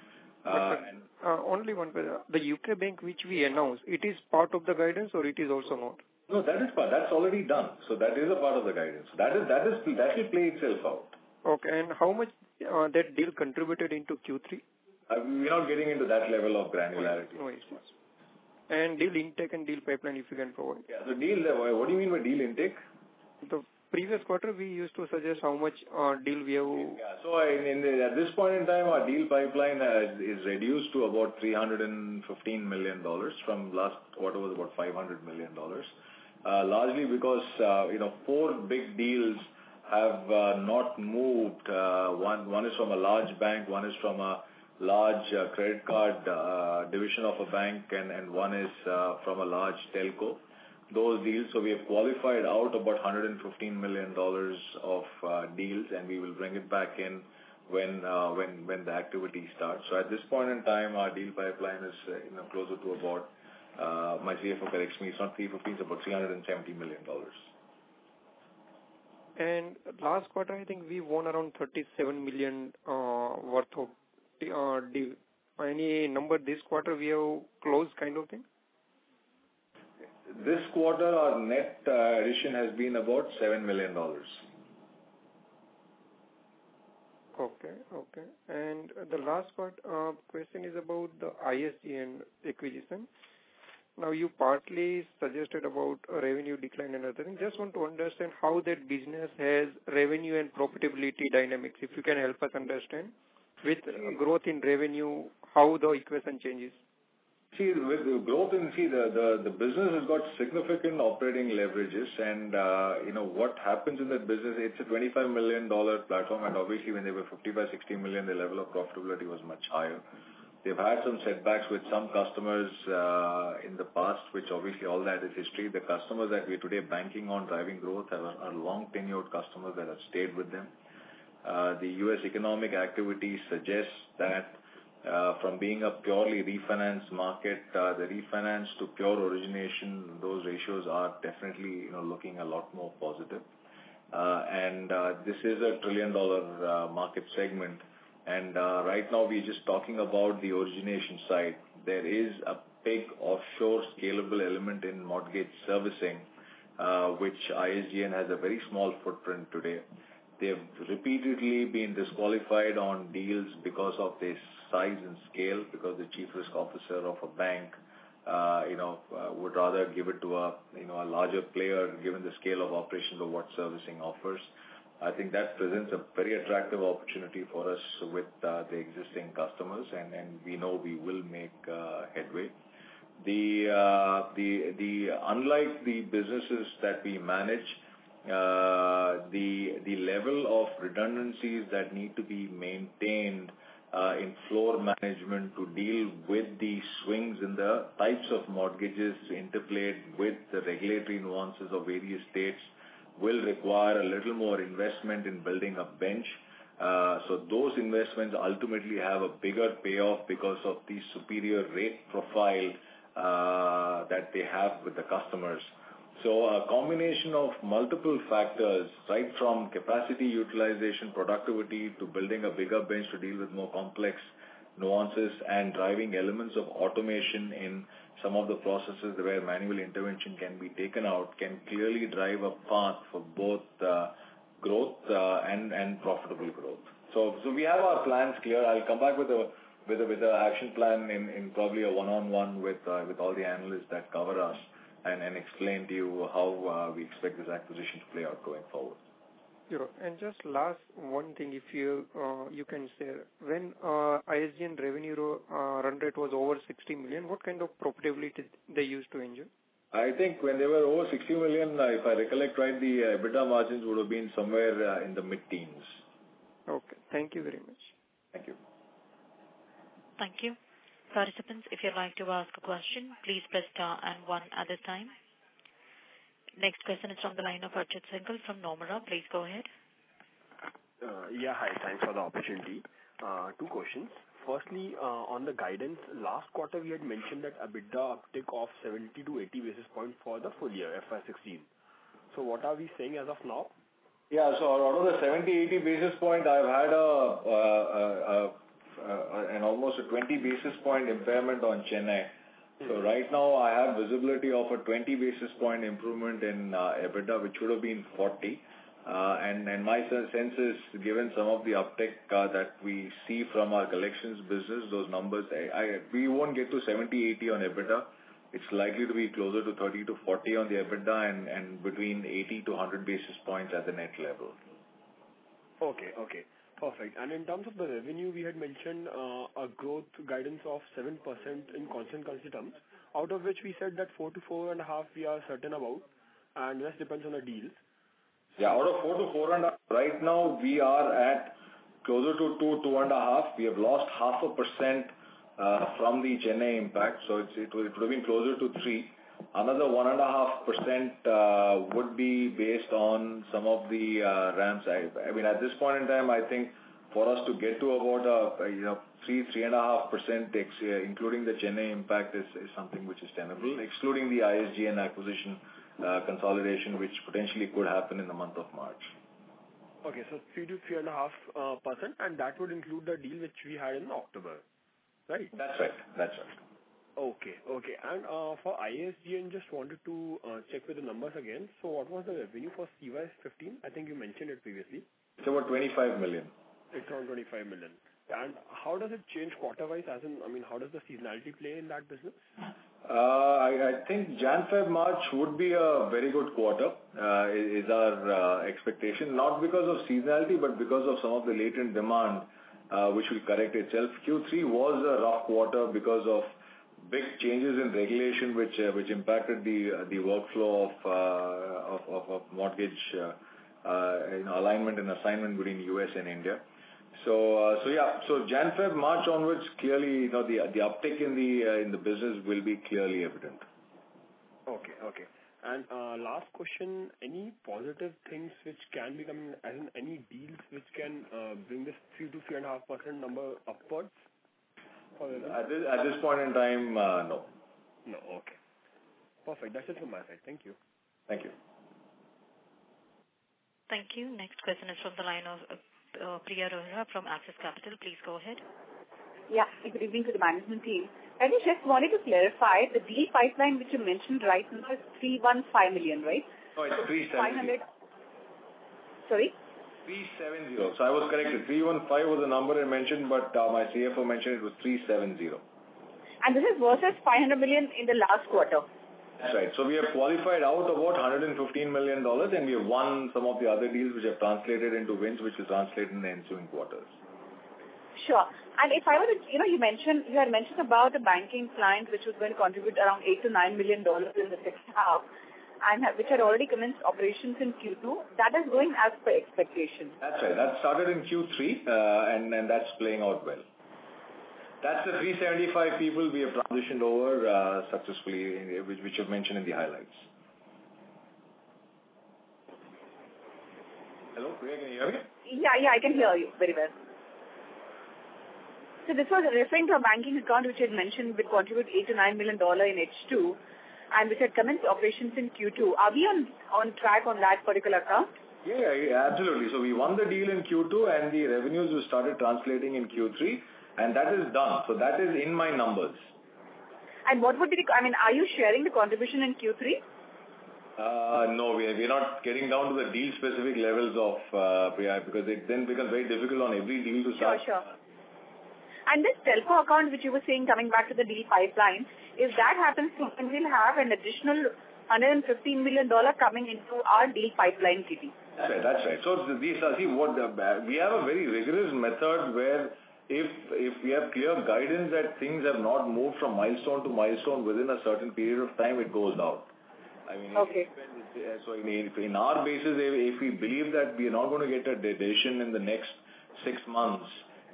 Only one question. The UK bank which we announced, it is part of the guidance or it is also not? No, that is part. That's already done. So that is a part of the guidance. That will play itself out. Okay, and how much that deal contributed into Q3? We're not getting into that level of granularity. No issues. And deal intake and deal pipeline, if you can provide. Yeah, so what do you mean by deal intake? The previous quarter, we used to suggest how much deal we have. Yeah, so at this point in time, our deal pipeline is reduced to about $315 million. From last quarter was about $500 million. Largely because 4 big deals have not moved. One is from a large bank, one is from a large credit card division of a bank, and one is from a large telco. Those deals, so we have qualified out about $115 million of deals, and we will bring it back in when the activity starts. So at this point in time, our deal pipeline is closer to about, my CFO corrects me, it's not 315, it's about $370 million. And last quarter, I think we won around $37 million worth of deal. Any number this quarter we have closed kind of thing? This quarter, our net addition has been about $7 million. Okay. And the last question is about the ISGN acquisition. Now, you partly suggested about revenue decline and other things. Just want to understand how that business has revenue and profitability dynamics. If you can help us understand with growth in revenue, how the equation changes. See, with the growth the business has got significant operating leverages, and what happens in that business, it's a $25 million platform, and obviously when they were 55-60 million, the level of profitability was much higher. They've had some setbacks with some customers in the past, which obviously all that is history. The customers that we're today banking on driving growth are long tenured customers that have stayed with them. The U.S. economic activity suggests that from being a purely refinance market, the refinance to pure origination, those ratios are definitely looking a lot more positive. And this is a $1 trillion market segment. And right now we're just talking about the origination side. There is a big offshore scalable element in mortgage servicing, which ISGN has a very small footprint today. They've repeatedly been disqualified on deals because of their size and scale, because the chief risk officer of a bank, would rather give it to a larger player given the scale of operations of what servicing offers. I think that presents a very attractive opportunity for us with the existing customers, and we know we will make headway. Unlike the businesses that we manage, the level of redundancies that need to be maintained in floor management to deal with the swings in the types of mortgages interplayed with the regulatory nuances of various states will require a little more investment in building a bench. So those investments ultimately have a bigger payoff because of the superior rate profile that they have with the customers. So a combination of multiple factors, right from capacity utilization, productivity, to building a bigger bench to deal with more complex nuances and driving elements of automation in some of the processes where manual intervention can be taken out, can clearly drive a path for both growth and profitable growth. So we have our plans clear. I'll come back with a action plan in probably a one-on-one with all the analysts that cover us and explain to you how we expect this acquisition to play out going forward. Sure. And just last one thing, if you can share, when ISGN revenue run rate was over 60 million, what kind of profitability they used to enjoy? I think when they were over 60 million, if I recollect right, the EBITDA margins would have been somewhere in the mid-teens. Okay. Thank you very much. Thank you. Thank you. Participants, if you'd like to ask a question, please press star and 1 at this time. Next question is from the line of Archit Singhal from Nomura. Please go ahead. Hi. Thanks for the opportunity. Two questions. Firstly, on the guidance, last quarter we had mentioned that EBITDA uptick of 70 to 80 basis points for the full year, FY16. So what are we saying as of now? Yeah, so out of the 70-80 basis point, I've had an almost a 20 basis point impairment on Chennai. So right now I have visibility of a 20 basis point improvement in EBITDA, which would have been 40. And my sense is, given some of the uptick that we see from our collections business, those numbers, we won't get to 70-80 on EBITDA. It's likely to be closer to 30 to 40 on the EBITDA and between 80 to 100 basis points at the net level. Okay. Perfect. And in terms of the revenue, we had mentioned a growth guidance of 7% in constant currency terms, out of which we said that 4 to 4.5 we are certain about, and rest depends on the deals. Yeah, out of 4 to 4.5, right now we are at closer to 2.5. We have lost 0.5% from the Chennai impact, so it would have been closer to 3. Another 1.5% would be based on some of the ramps. I mean, at this point in time, I think for us to get to about 3.5%, including the Chennai impact, is something which is tenable, excluding the ISGN acquisition consolidation, which potentially could happen in the month of March. Okay, so 3 to 3.5%, and that would include the deal which we had in October. right? That's right. Okay. And for ISGN, just wanted to check with the numbers again. So what was the revenue for CY15? I think you mentioned it previously. It's about 25 million. It's around 25 million. And how does it change quarter-wise? As in, I mean, how does the seasonality play in that business? I think Jan, Feb, March would be a very good quarter, is our expectation. Not because of seasonality, but because of some of the latent demand, which will correct itself. Q3 was a rough quarter because of big changes in regulation, which impacted the workflow of mortgage alignment and assignment between US and India. So Jan, Feb, March onwards, clearly, the uptick in the business will be clearly evident. Okay. And last question, any positive things which can be coming, as in any deals which can bring this 3 to 3.5% number upwards? At this point in time, no. No, okay. Perfect. That's it from my side. Thank you. Thank you. Thank you. Next question is from the line of Priya Rohira from Axis Capital. Please go ahead. Yeah, good evening to the management team. I just wanted to clarify the deal pipeline which you mentioned right now is 315 million, right? No, it's 370. Sorry? 370. So I was corrected. 315 was the number I mentioned, but my CFO mentioned it was 370. And this is versus 500 million in the last quarter. That's right. So we have qualified out about $115 million, and we have won some of the other deals which have translated into wins, which will translate in the ensuing quarters. Sure. And if I were to, you had mentioned about a banking client which was going to contribute around $8 to $9 million in the second half, and which had already commenced operations in Q2. That is going as per expectation. That's right. That started in Q3, and that's playing out well. That's the 375 people we have transitioned over successfully, which you've mentioned in the highlights. Hello, Priya, can you hear me? Yeah, I can hear you very well. So this was referring to a banking account which had mentioned would contribute $8 to $9 million in H2, and which had commenced operations in Q2. Are we on track on that particular account? Yeah, absolutely. So we won the deal in Q2, and the revenues we started translating in Q3, and that is done. So that is in my numbers. And what would be are you sharing the contribution in Q3? No, we're not getting down to the deal-specific levels of Priya, because it then becomes very difficult on every deal to start. Sure. And this telco account which you were saying, coming back to the deal pipeline, if that happens, then we'll have an additional $115 million coming into our deal pipeline kitty. That's right. So we have a very rigorous method where if we have clear guidance that things have not moved from milestone to milestone within a certain period of time, it goes out. Okay. So in our basis, if we believe that we are not going to get a decision in the next 6 months,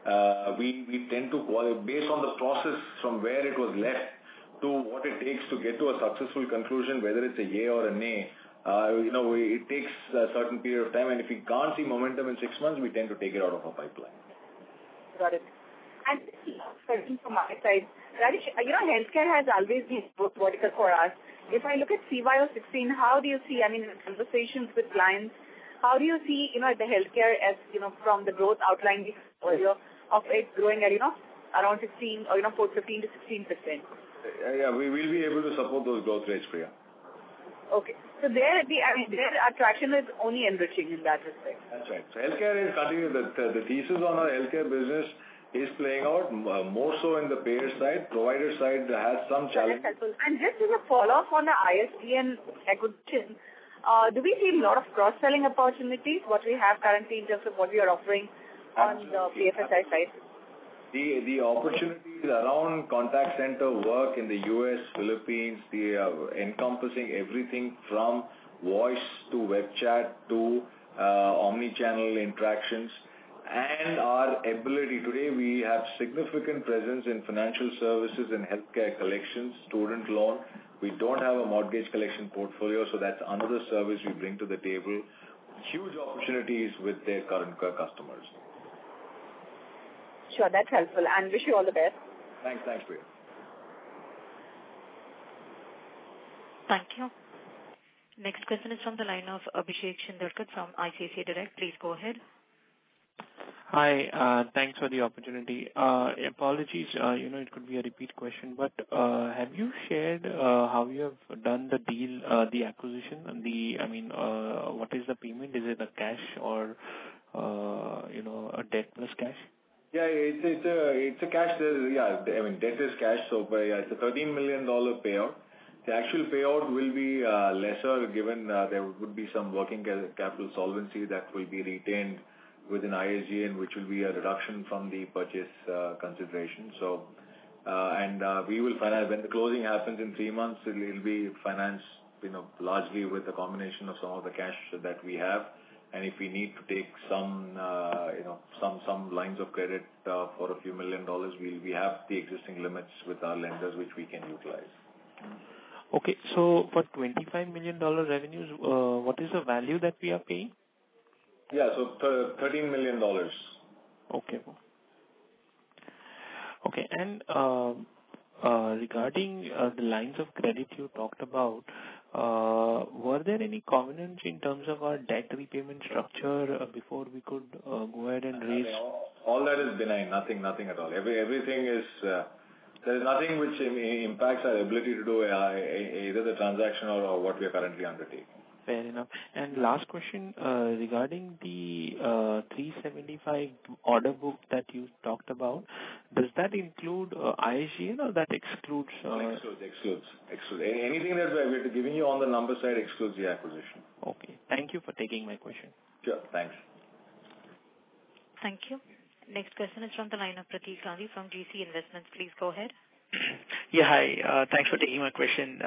we tend to based on the process from where it was left to what it takes to get to a successful conclusion, whether it's a yay or a nay. It takes a certain period of time, and if we can't see momentum in 6 months, we tend to take it out of our pipeline. Got it. And from my side, Rajesh, healthcare has always been both vertical for us. If I look at CY16, how do you see, in conversations with clients, how do you see, the healthcare as, from the growth outlined earlier of it growing at, around 15 or, 15 to 16%? Yeah, we will be able to support those growth rates, Priya. Okay. So their attraction is only enriching in that respect. That's right. So healthcare is continuing. The thesis on our healthcare business is playing out more so in the payer side. Provider side has some challenge. And just as a follow-up on the ISGN acquisition, do we see a lot of cross-selling opportunities, what we have currently in terms of what we are offering on the PFSI side? The opportunities around contact center work in the US, Philippines, encompassing everything from voice to web chat to omni-channel interactions, and our ability today, we have significant presence in financial services and healthcare collections, student loan. We don't have a mortgage collection portfolio, so that's another service we bring to the table. Huge opportunities with their current customers. Sure, that's helpful, and wish you all the best. Thanks, Priya. Thank you. Next question is from the line of Abhishek Shindarkar from ICICI Direct. Please go ahead. Hi. Thanks for the opportunity. Apologies, it could be a repeat question, but have you shared how you have done the deal, the acquisition, and what is the payment? Is it a cash or a debt plus cash? Yeah, it's a cash. Debt is cash, so it's a $13 million payout. The actual payout will be lesser given there would be some working capital solvency that will be retained within ISG, and which will be a reduction from the purchase consideration. So, we will finance when the closing happens in 3 months. It'll be financed, largely with a combination of some of the cash that we have, and if we need to take some lines of credit for a few $1 million, we have the existing limits with our lenders which we can utilize. Okay, so for $25 million revenues, what is the value that we are paying? Yeah, so $13 million. Okay. Okay, and regarding the lines of credit you talked about, were there any covenants in terms of our debt repayment structure before we could go ahead and raise? All that is benign, nothing at all. Everything is, there is nothing which impacts our ability to do either the transaction or what we are currently undertaking. Fair enough. And last question, regarding the 375 order book that you talked about, does that include ISGN or that excludes? Excludes. Anything that we're giving you on the number side excludes the acquisition. Okay. Thank you for taking my question. Sure. Thanks. Thank you. Next question is from the line of Prateek Gandhi from GC Investments. Please go ahead. Yeah, hi. Thanks for taking my question.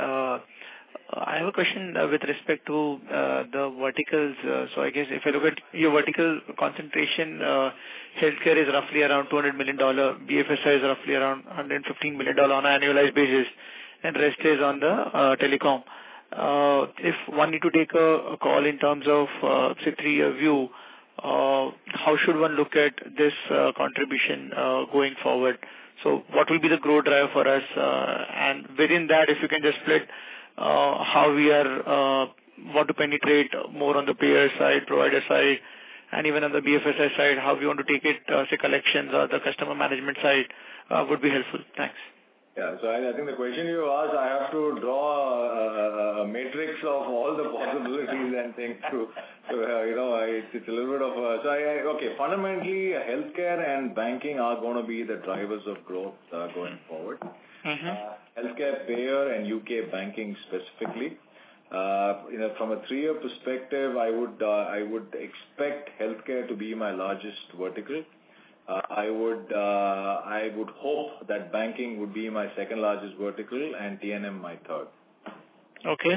I have a question with respect to the verticals. So I guess if I look at your vertical concentration, healthcare is roughly around $200 million, BFSI is roughly around $115 million on an annualized basis, and rest is on the telecom. If one need to take a call in terms of, say, 3-year view, how should one look at this contribution going forward? So what will be the growth driver for us? And within that, if you can just split how we are want to penetrate more on the payer side, provider side, and even on the BFSI side, how we want to take it, say, collections or the customer management side would be helpful. Thanks. Yeah, so I think the question you asked, I have to draw a matrix of all the possibilities and think through. So, it's a little bit of fundamentally, healthcare and banking are going to be the drivers of growth going forward. Healthcare, payer, and UK banking specifically. From a 3-year perspective, I would expect healthcare to be my largest vertical. I would hope that banking would be my second largest vertical and T&M my third. Okay.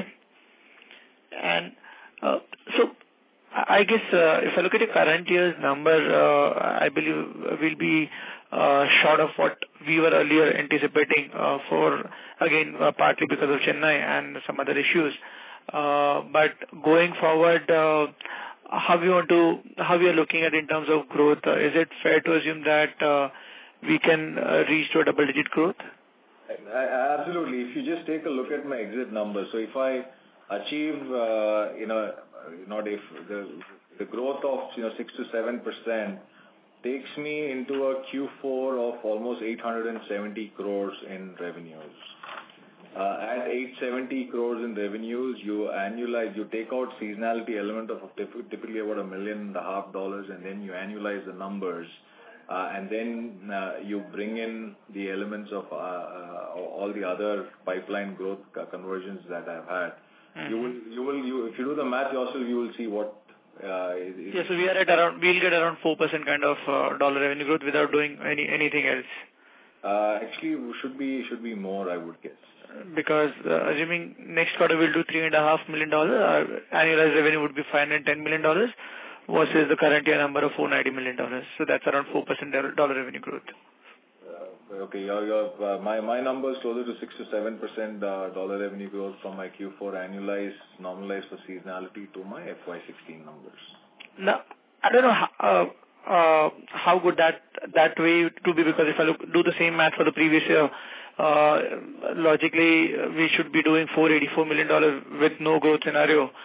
And so I guess if I look at the current year's number, I believe we'll be short of what we were earlier anticipating for, again, partly because of Chennai and some other issues. But going forward, how we are looking at in terms of growth? Is it fair to assume that we can reach to a double-digit growth? Absolutely. If you just take a look at my exit numbers, so if I achieve, if the growth of 6 to 7% takes me into a Q4 of almost 870 crores in revenues. At 870 crores in revenues, you annualize, you take out seasonality element of typically about $1.5 million, and then you annualize the numbers, and then you bring in the elements of all the other pipeline growth conversions that I've had. You if you do the math yourself, you will see what. Yes, so we are at around, we'll get around 4% kind of dollar revenue growth without doing anything else. Actually, should be more, I would guess. Because assuming next quarter we'll do $3.5 million, our annualized revenue would be $510 million versus the current year number of $490 million. So that's around 4% dollar revenue growth. Okay, my number is closer to 6 to 7% dollar revenue growth from my Q4 annualized, normalized for seasonality to my FY16 numbers. Now, I don't know how good that way to be, because if I do the same math for the previous year, logically we should be doing $484 million with no growth scenario,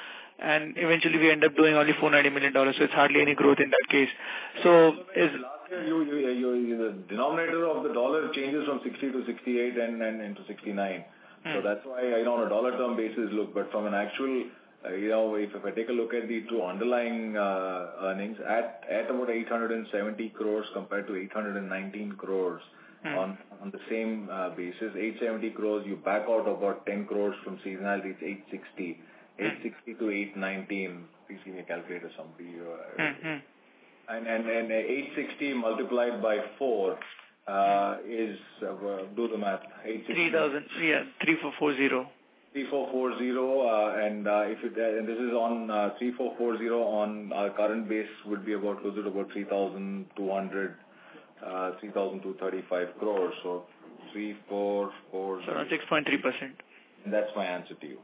and eventually we end up doing only $490 million, so it's hardly any growth in that case. So last year, the denominator of the dollar changes from 60 to 68 and into 69. So that's why, on a dollar term basis, look, but from an actual, if I take a look at the two underlying earnings at about 870 crores compared to 819 crores on the same basis, 870 crores, you back out about 10 crores from seasonality, it's 860. 860 to 819, please give me a calculator, somebody. And 860 multiplied by 4 is, do the math, 3,000, 3440. 3440, and this is on 3440 on our current base would be about closer to about 3,200, 3,235 crores. So 3440. So around 6.3%. That's my answer to you.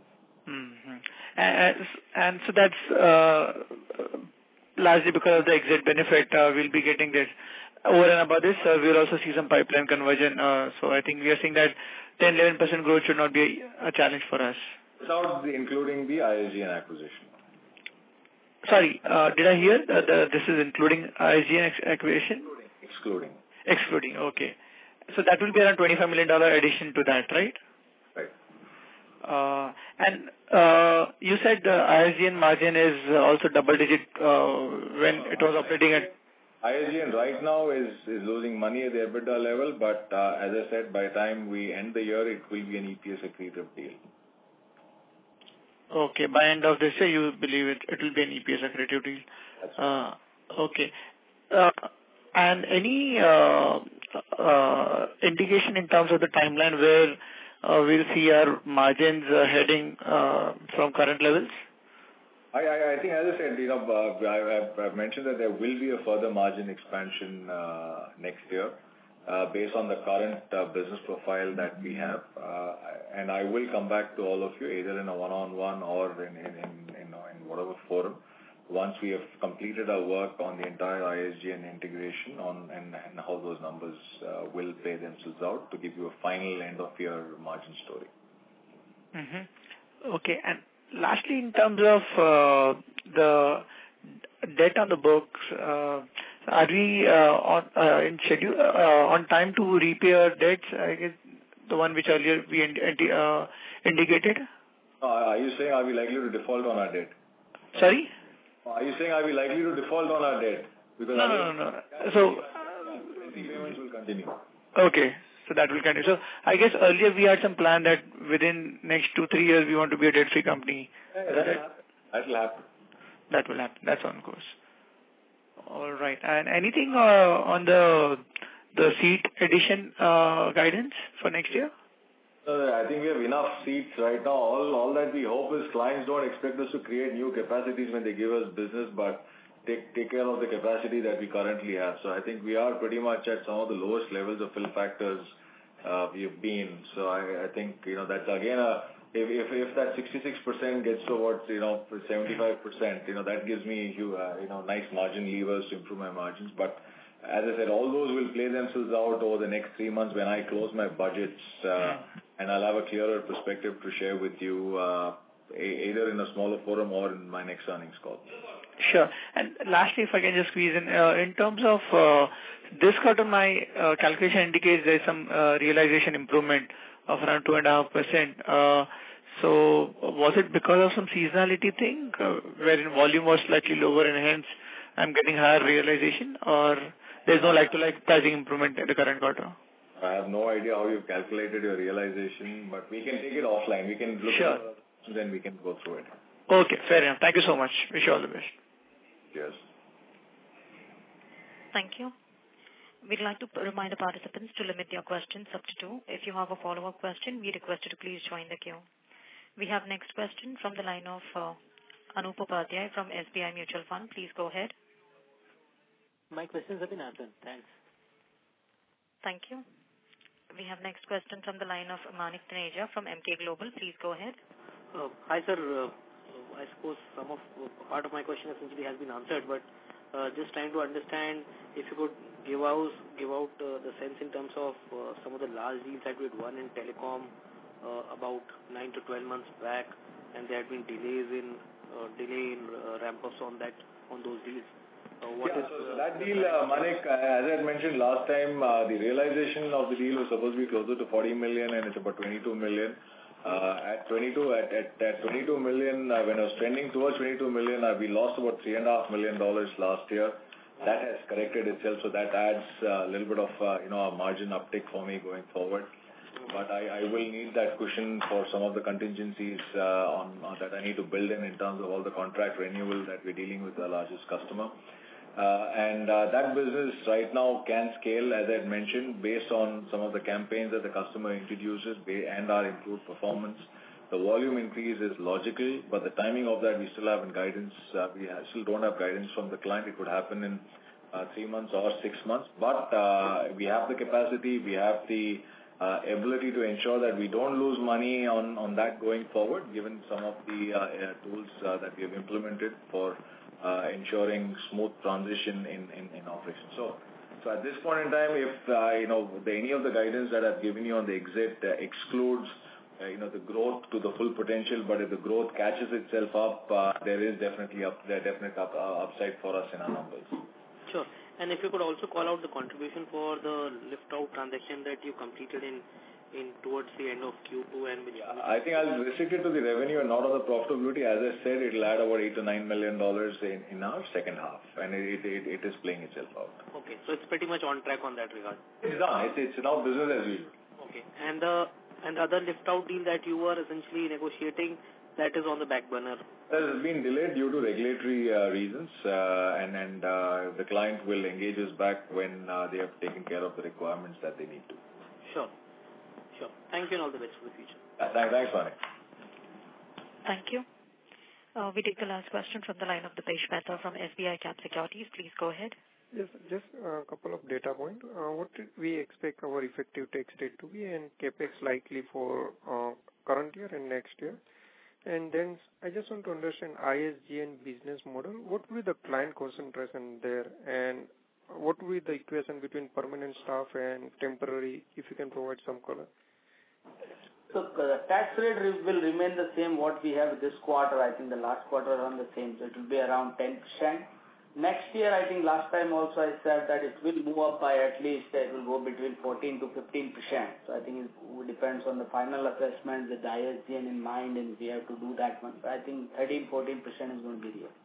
And so that's largely because of the exit benefit we'll be getting this. Over and above this, we'll also see some pipeline conversion. So I think we are seeing that 10-11% growth should not be a challenge for us. Without including the ISGN acquisition. Sorry, did I hear that this is including ISGN acquisition? Excluding, okay. So that will be around $25 million addition to that, right? Right. And you said the ISGN margin is also double digit when it was operating at... ISGN right now is losing money at the EBITDA level, but as I said, by the time we end the year, it will be an EPS accretive deal. Okay, by end of this year, you believe it will be an EPS accretive deal. That's right. Okay. And any indication in terms of the timeline where we'll see our margins heading from current levels? I think, as I said, I've mentioned that there will be a further margin expansion next year based on the current business profile that we have. And I will come back to all of you either in a one-on-one or in whatever forum once we have completed our work on the entire ISGN integration and how those numbers will play themselves out to give you a final end-of-year margin story. Okay. And lastly, in terms of the debt on the books, are we in schedule on time to repay our debts? I guess the one which earlier we indicated. Are you saying are we likely to default on our debt? Sorry? Are you saying are we likely to default on our debt? Because no. So payments will continue. Okay. So that will continue. So I guess earlier we had some plan that within next 2-3 years we want to be a debt-free company. That will happen. That will happen. That's on course. All right. And anything on the seat addition guidance for next year? I think we have enough seats right now. All that we hope is clients don't expect us to create new capacities when they give us business, but take care of the capacity that we currently have. So I think we are pretty much at some of the lowest levels of fill factors we've been. So I think, that's again, if that 66% gets towards, 75%, that gives me, nice margin levers to improve my margins. But as I said, all those will play themselves out over the next 3 months when I close my budgets, and I'll have a clearer perspective to share with you, either in a smaller forum or in my next earnings call. Sure. And lastly, if I can just squeeze in terms of this quarter, my calculation indicates there's some realization improvement of around 2.5%. So was it because of some seasonality thing, wherein volume was slightly lower and hence I'm getting higher realization, or there's no like-to-like pricing improvement in the current quarter? I have no idea how you've calculated your realization, but we can take it offline. We can look at it, and then we can go through it. Okay, fair enough. Thank you so much. Wish you all the best. Yes. Thank you. We'd like to remind the participants to limit their questions up to 2. If you have a follow-up question, we request you to please join the queue. We have next question from the line of Anup Upadhyay from SBI Mutual Fund. Please go ahead. My questions have been answered. Thanks. Thank you. We have next question from the line of Manik Taneja from Emkay Global. Please go ahead. Hi, sir. I suppose part of my question essentially has been answered, but just trying to understand if you could give out the sense in terms of some of the large deals that we had won in telecom about 9 to 12 months back, and there had been delays in delay in ramp-ups on those deals. So that deal, Manik, as I had mentioned last time, the realization of the deal was supposed to be closer to 40 million and it's about 22 million. At 22 million, when I was trending towards 22 million, we lost about $3.5 million last year. That has corrected itself, so that adds a little bit of a margin uptick for me going forward. But I will need that cushion for some of the contingencies on that I need to build in terms of all the contract renewal that we're dealing with the largest customer. That business right now can scale, as I had mentioned, based on some of the campaigns that the customer introduces and our improved performance. The volume increase is logical, but the timing of that we still haven't guidance. We still don't have guidance from the client. It could happen in 3 months or 6 months. But we have the capacity, we have the ability to ensure that we don't lose money on that going forward, given some of the tools that we have implemented for ensuring smooth transition in operations. So at this point in time, if any of the guidance that I've given you on the exit excludes the growth to the full potential, but if the growth catches itself up, there is definitely upside for us in our numbers. Sure. And if you could also call out the contribution for the lift-out transaction that you completed in towards the end of Q2 and I think I'll restrict it to the revenue and not on the profitability. As I said, it'll add about $8 to $9 million in our second half, and it is playing itself out. Okay, so it's pretty much on track on that regard. It's done. It's now business as usual. Okay, and the other lift-out deal that you were essentially negotiating, that is on the back burner. That has been delayed due to regulatory reasons, and the client will engage us back when they have taken care of the requirements that they need to. Sure. Thank you and all the best for the future. Thanks, Manik. Thank you. We take the last question from the line of Dipesh Mehta from SBI Cap Securities. Please go ahead. Yes, just a couple of data points. What did we expect our effective tax rate to be and capex likely for current year and next year? And then I just want to understand ISGN business model. What will be the client concentration there, and what will be the equation between permanent staff and temporary, if you can provide some color? So the tax rate will remain the same what we have this quarter. I think the last quarter around the same, so it will be around 10%. Next year, I think last time also I said that it will move up by at least, it will go between 14 to 15%. So I think it depends on the final assessment with the ISGN in mind, and we have to do that one. So I think 13-14% is going to be real.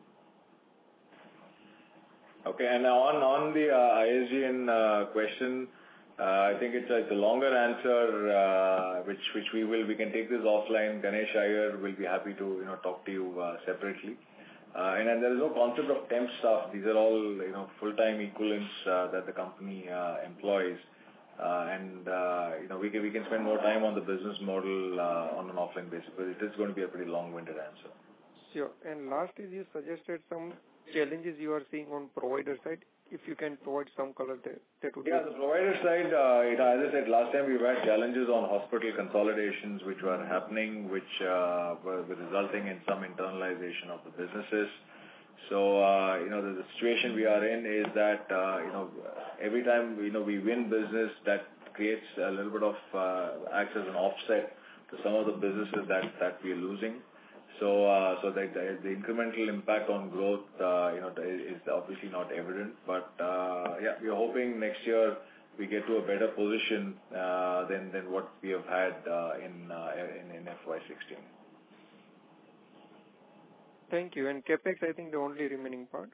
Okay, and on the ISGN question, I think it's a longer answer, which we can take this offline. Ganesh Iyer will be happy to talk to you separately. And there is no concept of temp staff. These are all full-time equivalents that the company employs, and we can spend more time on the business model on an offline basis, but it is going to be a pretty long-winded answer. Sure. And last is you suggested some challenges you are seeing on provider side. If you can provide some color there, that would be. Yeah, the provider side, as I said last time, we've had challenges on hospital consolidations which were happening, which were resulting in some internalization of the businesses. So, the situation we are in is that, every time, we win business, that creates a little bit of, acts as an offset to some of the businesses that we're losing. So the incremental impact on growth, is obviously not evident. But we are hoping next year we get to a better position than what we have had in FY16. Thank you. And capex, I think the only remaining part.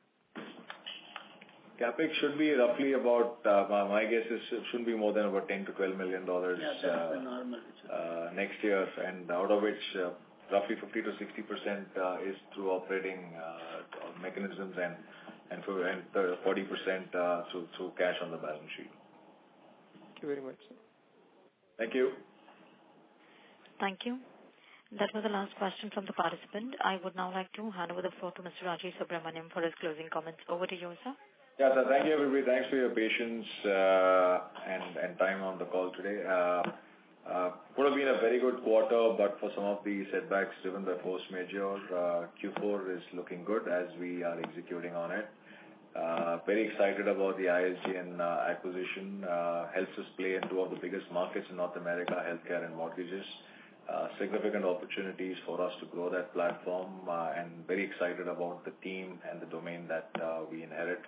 Capex should be roughly about, my guess is it shouldn't be more than about $10 to $12 million that's the normal. next year, and out of which roughly 50 to 60% is through operating mechanisms and 40% through cash on the balance sheet. Thank you very much, sir. Thank you. Thank you. That was the last question from the participant. I would now like to hand over the floor to Mr. Rajesh Subramaniam for his closing comments. Over to you, sir. Yeah, sir. Thank you, everybody. Thanks for your patience and time on the call today. Would have been a very good quarter, but for some of the setbacks driven by force majeure, Q4 is looking good as we are executing on it. Very excited about the ISGN acquisition. Helps us play in two of the biggest markets in North America, healthcare and mortgages. significant opportunities for us to grow that platform, and very excited about the team and the domain that we inherit.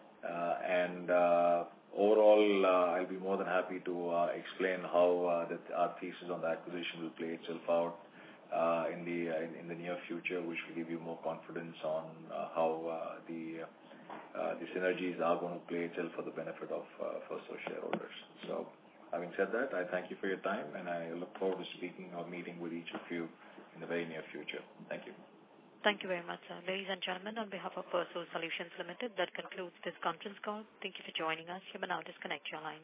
Overall, I'll be more than happy to explain how our thesis on the acquisition will play itself out in the near future, which will give you more confidence on how the synergies are going to play itself for the benefit of Firstsource shareholders. So, having said that, I thank you for your time, and I look forward to speaking or meeting with each of you in the very near future. Thank you. Thank you very much, sir. Ladies and gentlemen, on behalf of Firstsource Solutions Limited, that concludes this conference call. Thank you for joining us. You may now disconnect your line.